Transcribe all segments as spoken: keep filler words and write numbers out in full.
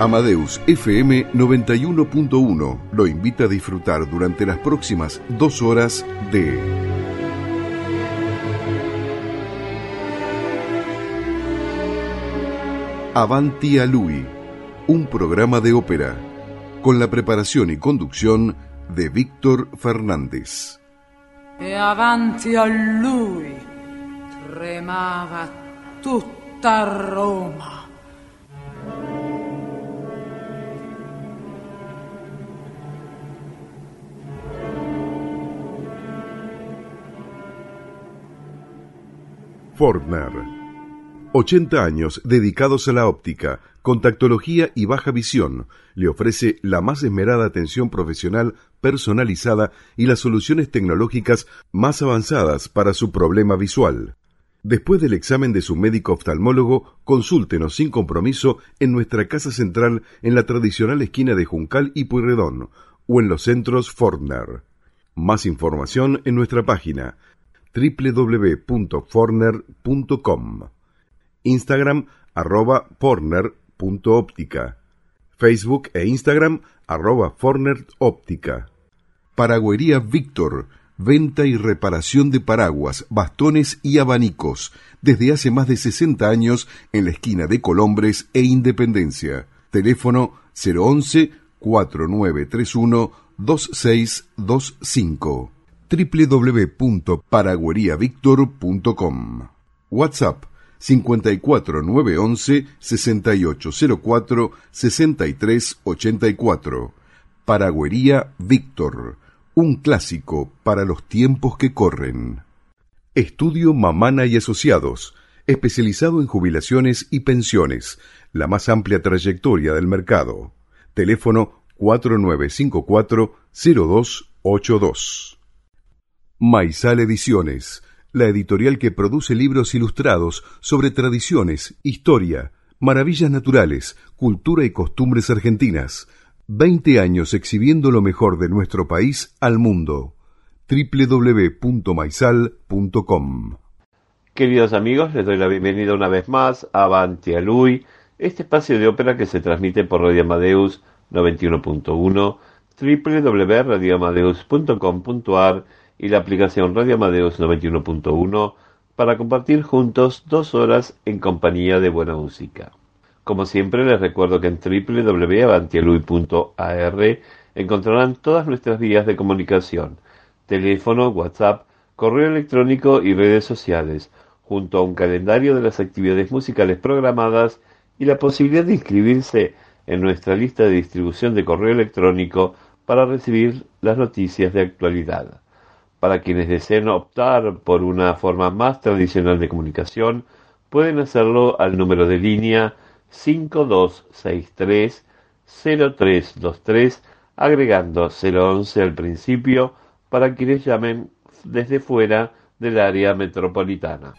Amadeus F M noventa y uno punto uno lo invita a disfrutar durante las próximas dos horas de Avanti a Lui, un programa de ópera, con la preparación y conducción de Víctor Fernández. E avanti a lui tremava tutta Roma. Fortner. ochenta años dedicados a la óptica, contactología y baja visión. Le ofrece la más esmerada atención profesional personalizada y las soluciones tecnológicas más avanzadas para su problema visual. Después del examen de su médico oftalmólogo, consúltenos sin compromiso en nuestra casa central en la tradicional esquina de Juncal y Pueyrredón o en los centros Fortner. Más información en nuestra página doble u doble u doble u punto fortner punto com. Instagram, arroba fortner punto óptica. Facebook e Instagram, arroba fortner óptica. Paraguería Víctor, venta y reparación de paraguas, bastones y abanicos, desde hace más de sesenta años en la esquina de Colombres e Independencia. Teléfono cero once, cuatro nueve tres uno, dos seis dos cinco. doble u doble u doble u punto paraguería víctor punto com. WhatsApp cincuenta y cuatro nueve once sesenta y ocho cero cuatro sesenta y tres ochenta y cuatro. Paraguería Víctor, un clásico para los tiempos que corren. Estudio Mamana y Asociados, especializado en jubilaciones y pensiones, la más amplia trayectoria del mercado. Teléfono cuatro nueve cinco cuatro cero dos ocho dos. Maizal Ediciones, la editorial que produce libros ilustrados sobre tradiciones, historia, maravillas naturales, cultura y costumbres argentinas. veinte años exhibiendo lo mejor de nuestro país al mundo. doble u doble u doble u punto maizal punto com. Queridos amigos, les doy la bienvenida una vez más a Avanti a Lui, este espacio de ópera que se transmite por Radio Amadeus noventa y uno punto uno, doble u doble u doble u punto radio amadeus punto com punto a r y la aplicación Radio Amadeus noventa y uno punto uno para compartir juntos dos horas en compañía de buena música. Como siempre, les recuerdo que en doble u doble u doble u punto avanti a lui punto a r encontrarán todas nuestras vías de comunicación: teléfono, WhatsApp, correo electrónico y redes sociales, junto a un calendario de las actividades musicales programadas y la posibilidad de inscribirse en nuestra lista de distribución de correo electrónico para recibir las noticias de actualidad. Para quienes deseen optar por una forma más tradicional de comunicación, pueden hacerlo al número de línea cinco dos seis tres cero tres dos tres, agregando cero once al principio para quienes llamen desde fuera del área metropolitana.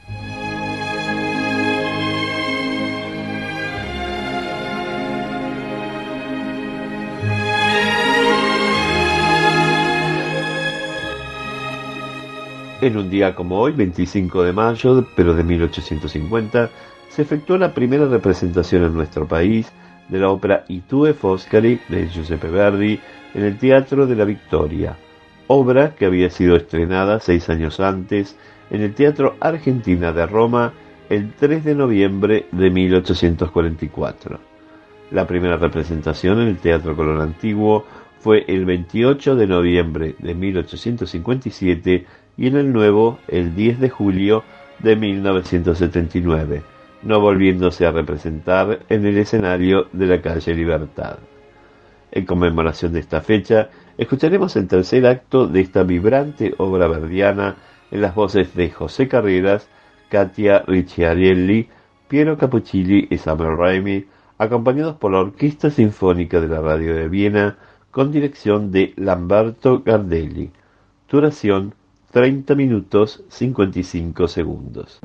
En un día como hoy, veinticinco de mayo, pero de mil ochocientos cincuenta, se efectuó la primera representación en nuestro país de la ópera I Tue Foscari de Giuseppe Verdi en el Teatro de la Victoria, obra que había sido estrenada seis años antes en el Teatro Argentina de Roma el tres de noviembre de mil ochocientos cuarenta y cuatro. La primera representación en el Teatro Colón Antiguo fue el veintiocho de noviembre de mil ochocientos cincuenta y siete y en el nuevo el diez de julio de mil novecientos setenta y nueve, no volviéndose a representar en el escenario de la calle Libertad. En conmemoración de esta fecha, escucharemos el tercer acto de esta vibrante obra verdiana en las voces de José Carreras, Katia Ricciarelli, Piero Capuccilli y Samuel Raimi, acompañados por la Orquesta Sinfónica de la Radio de Viena, con dirección de Lamberto Gardelli. Duración treinta minutos cincuenta y cinco segundos.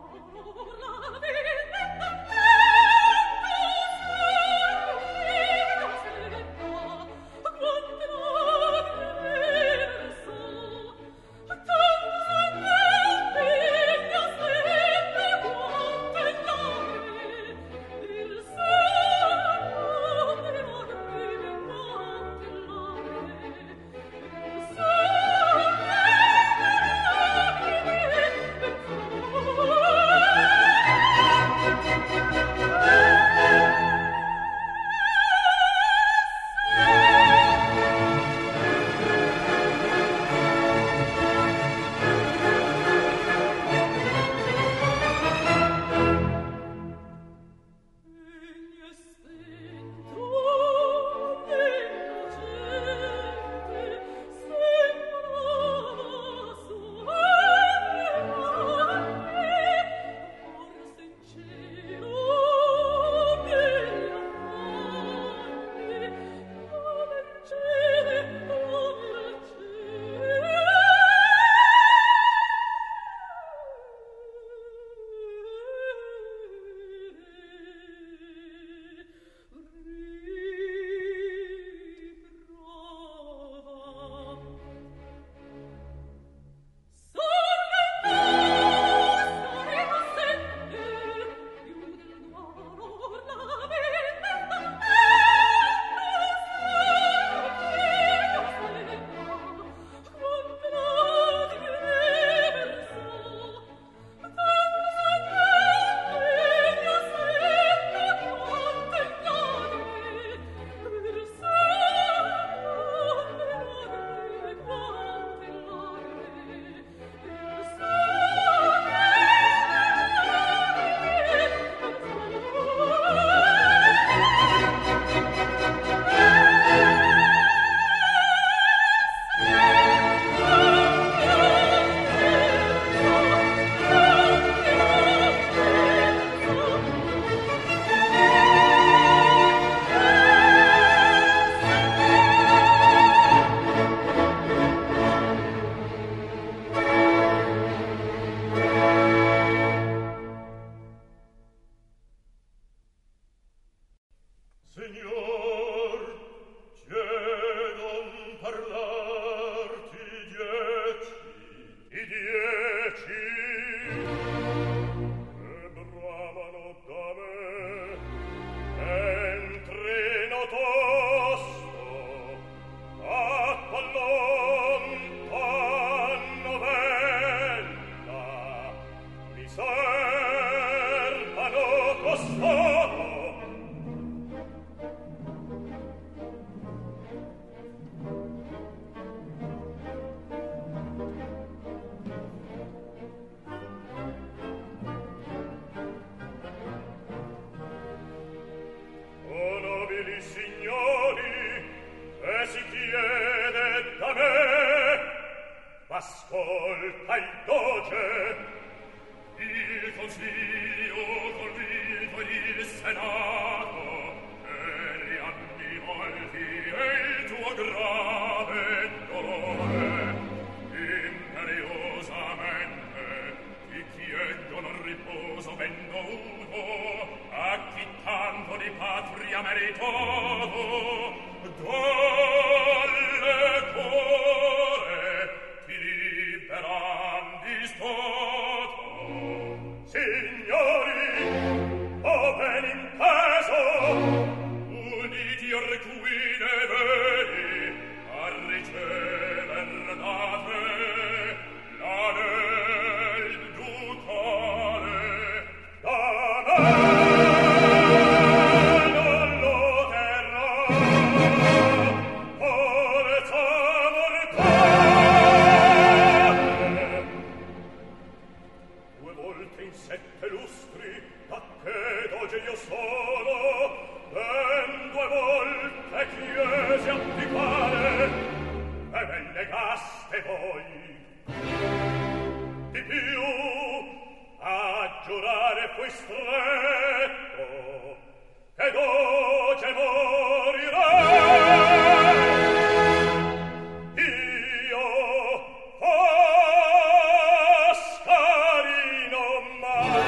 Mascarino, ma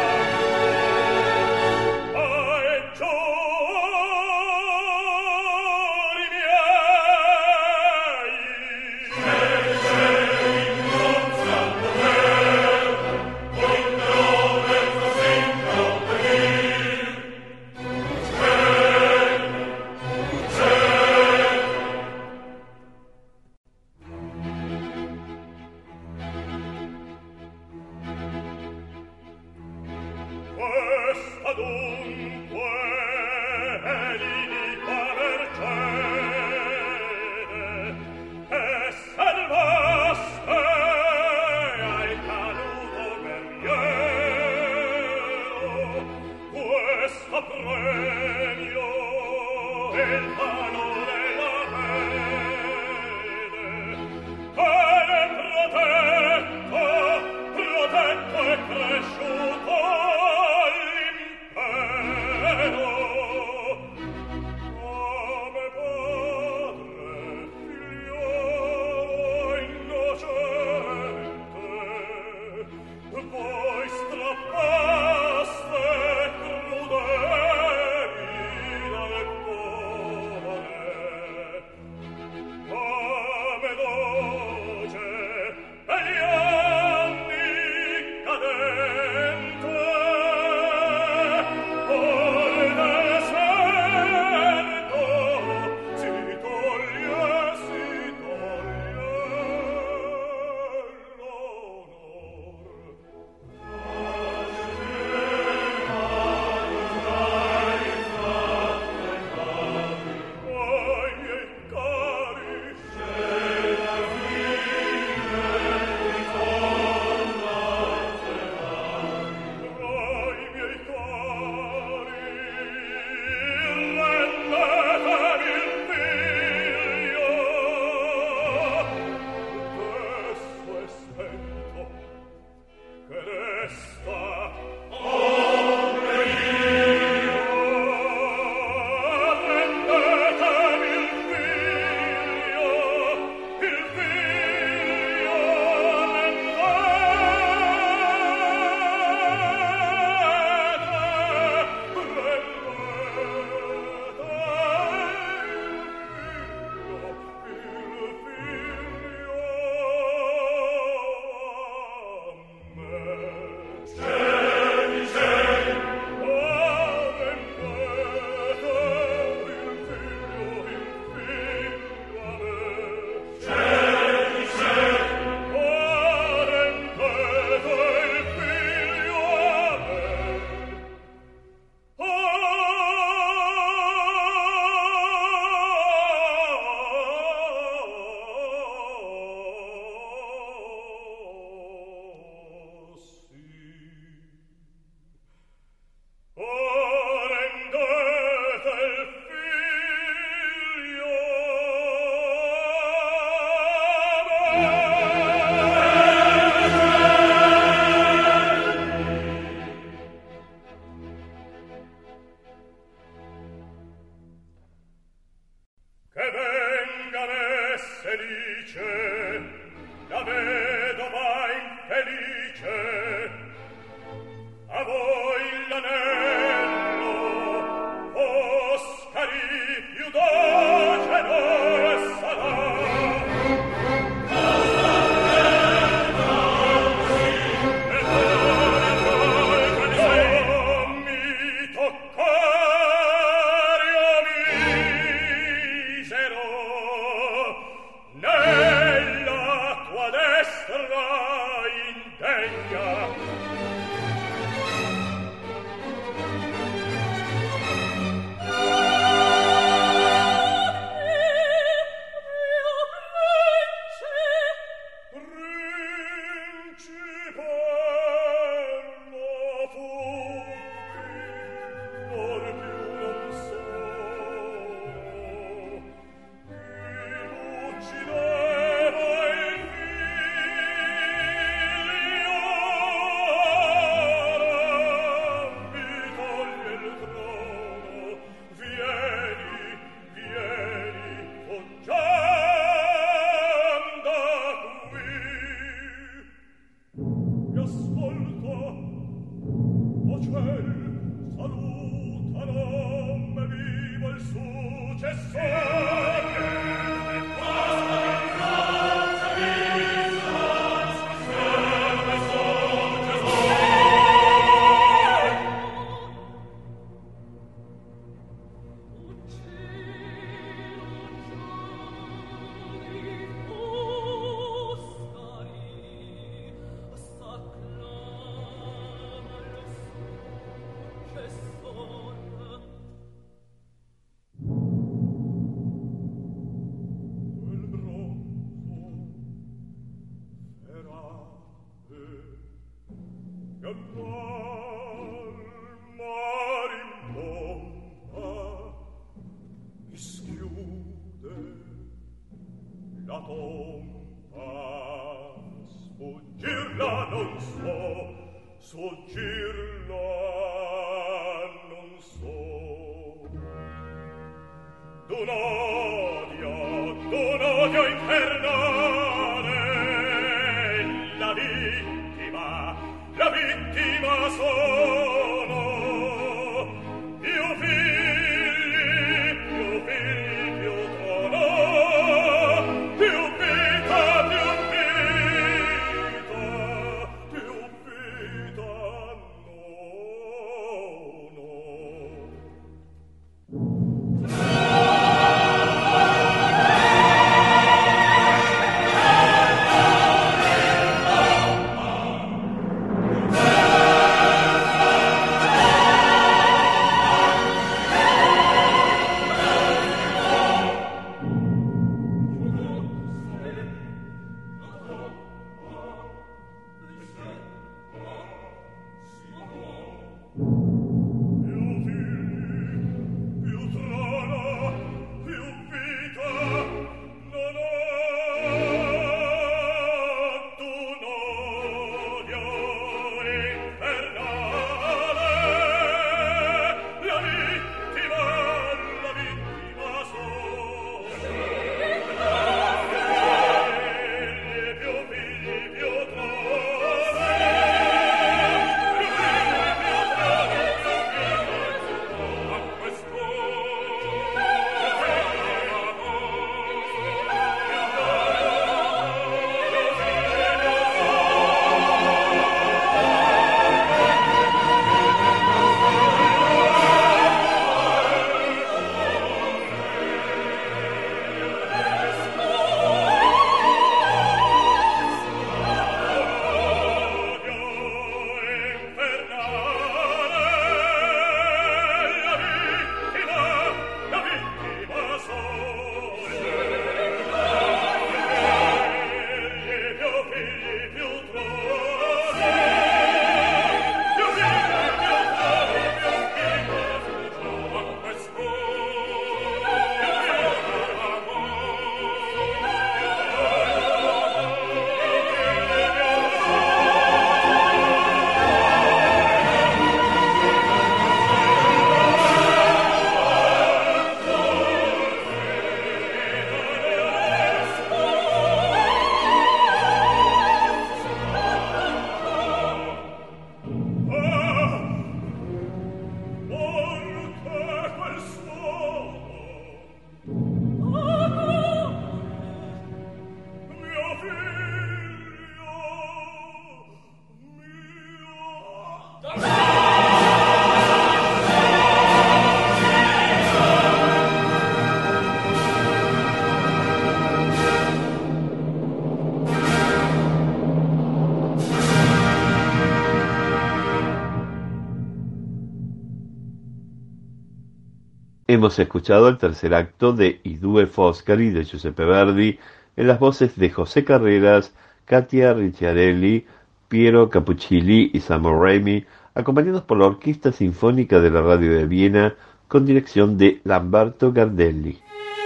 Hemos escuchado el tercer acto de I due Foscari de Giuseppe Verdi en las voces de José Carreras, Katia Ricciarelli, Piero Capuccilli y Sam Raimi, acompañados por la Orquesta Sinfónica de la Radio de Viena con dirección de Lamberto Gardelli.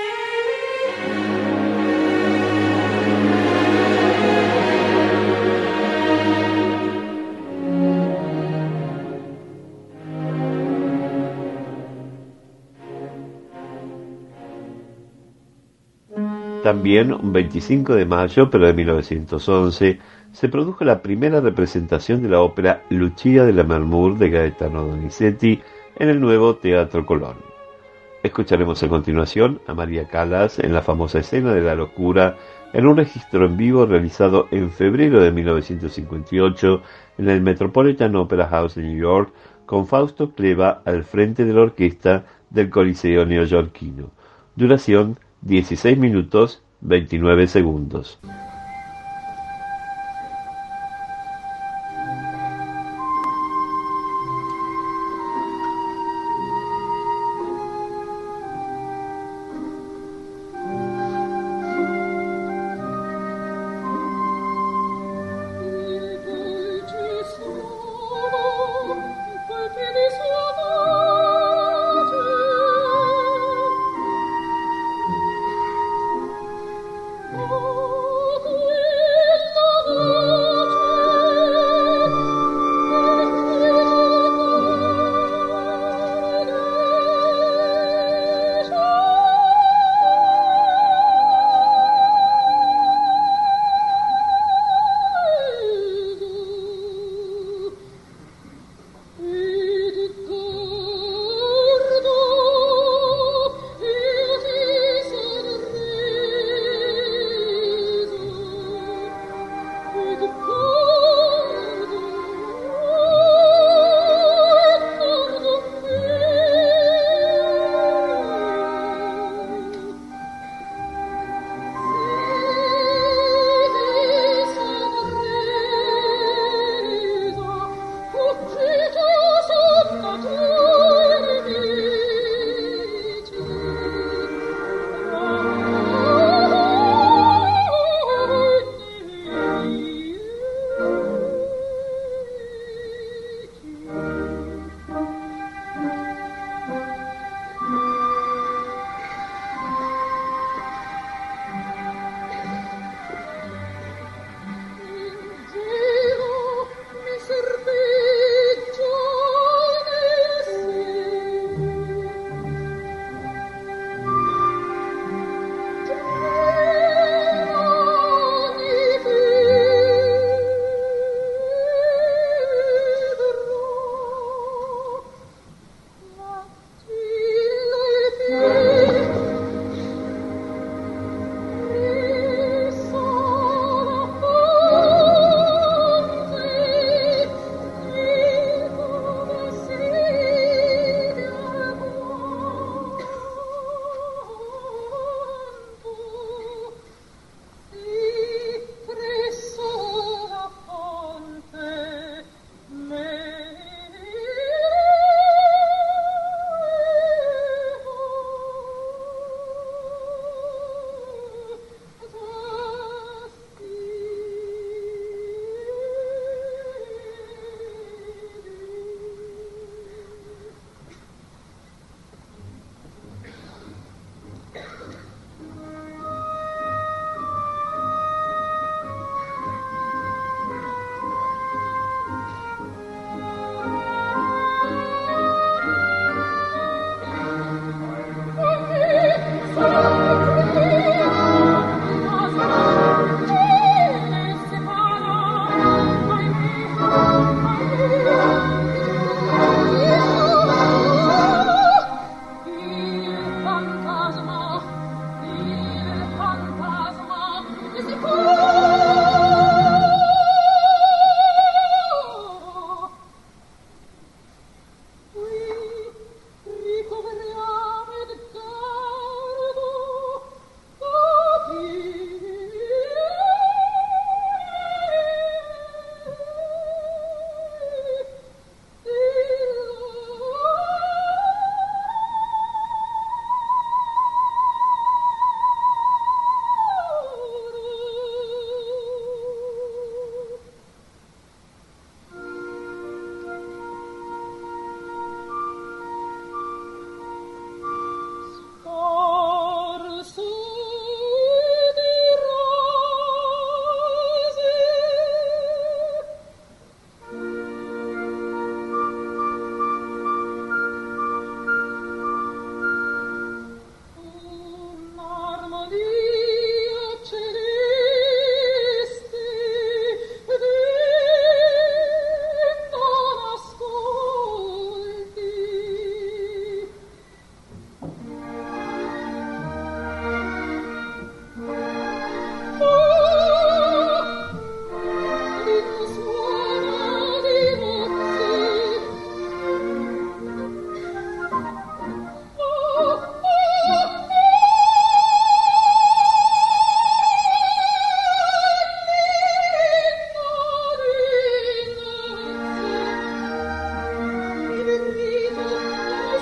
También, un veinticinco de mayo, pero de mil novecientos once, se produjo la primera representación de la ópera Lucia de Lammermoor de Gaetano Donizetti en el nuevo Teatro Colón. Escucharemos a continuación a María Callas en la famosa escena de la locura, en un registro en vivo realizado en febrero de mil novecientos cincuenta y ocho en el Metropolitan Opera House de New York, con Fausto Cleva al frente de la orquesta del Coliseo neoyorquino. Duración dieciséis minutos veintinueve segundos. Oh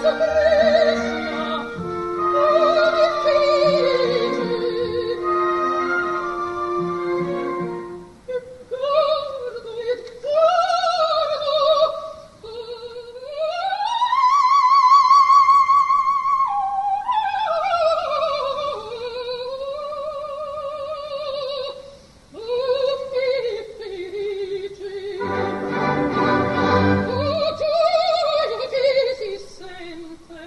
Sempre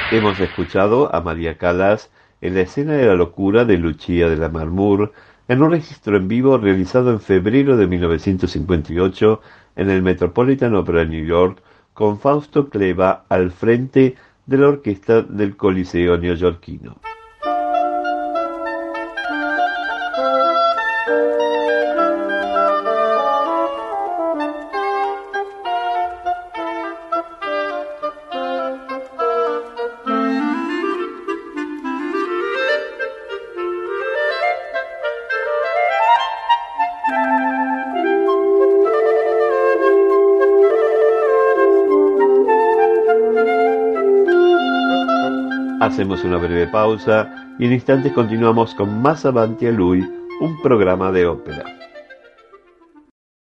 Hemos escuchado a María Callas en la escena de la locura de Lucia de la Marmur, en un registro en vivo realizado en febrero de mil novecientos cincuenta y ocho en el Metropolitan Opera de New York, con Fausto Cleva al frente de la orquesta del Coliseo neoyorquino. Hacemos una breve pausa y en instantes continuamos con más Avanti a Lui, un programa de ópera.